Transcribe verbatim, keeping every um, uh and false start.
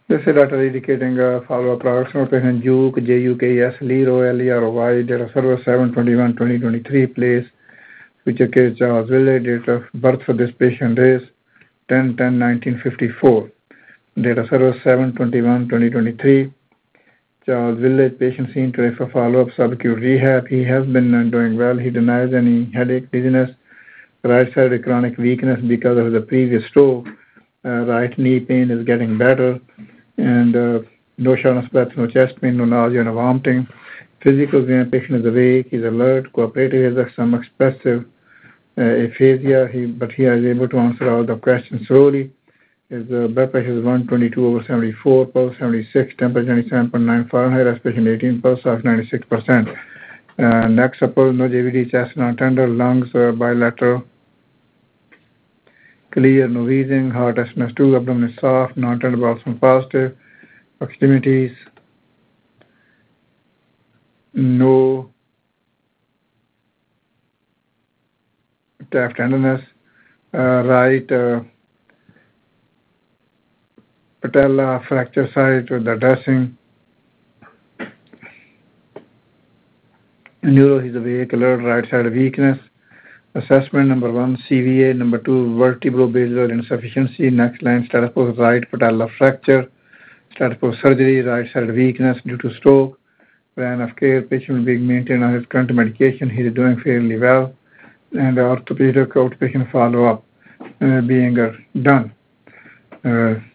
This is data indicating uh, follow-up products of patient Juke, J U K E S, Lero, L E R O Y, date of service seven twenty-one twenty twenty-three, place, future case Charles Village, date of birth for this patient is ten ten nineteen fifty-four, date of service seven twenty-one twenty twenty-three, Charles Village, patient seen today for follow-up subacute rehab. He has been uh, doing well. He denies any headache, dizziness, right-sided chronic weakness because of the previous stroke. Uh, right knee pain is getting better, and uh, no shortness of breath, no chest pain, no nausea, no vomiting. Physical exam, patient is awake, he's alert, cooperative, he has some expressive uh, aphasia, he, but he is able to answer all the questions slowly. His uh, blood pressure is one twenty-two over seventy-four, pulse seventy-six, temperature ninety-seven point nine Fahrenheit, respiration eighteen, pulse off ninety-six percent. Uh, neck supple, no J V D, chest non-tender, lungs uh, bilateral, clear, no wheezing, heart S N S two, abdomen is soft, non-tender bowel smell positive, extremities, no calf tenderness, uh, right uh, patella fracture site with the dressing, neuro, he's awake, alert, right side weakness. Assessment number one, C V A. Number two, vertebrobasilar insufficiency. Next line, status post right patella fracture. Status post surgery, right side weakness due to stroke. Plan of care, patient will be maintained on his current medication. He is doing fairly well. And orthopedic outpatient follow-up uh, being uh, done. Uh,